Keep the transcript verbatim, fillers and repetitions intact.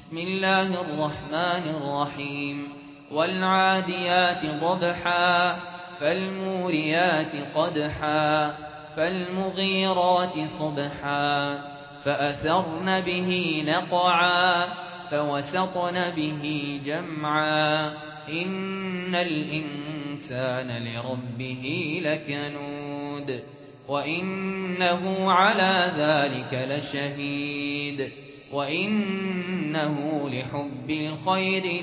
بسم الله الرحمن الرحيم والعاديات ضبحا فالموريات قدحا فالمغيرات صبحا فأثرن به نقعا فوسطن به جمعا إن الإنسان لربه لكنود وإنه على ذلك لشهيد وإنه لحب الخير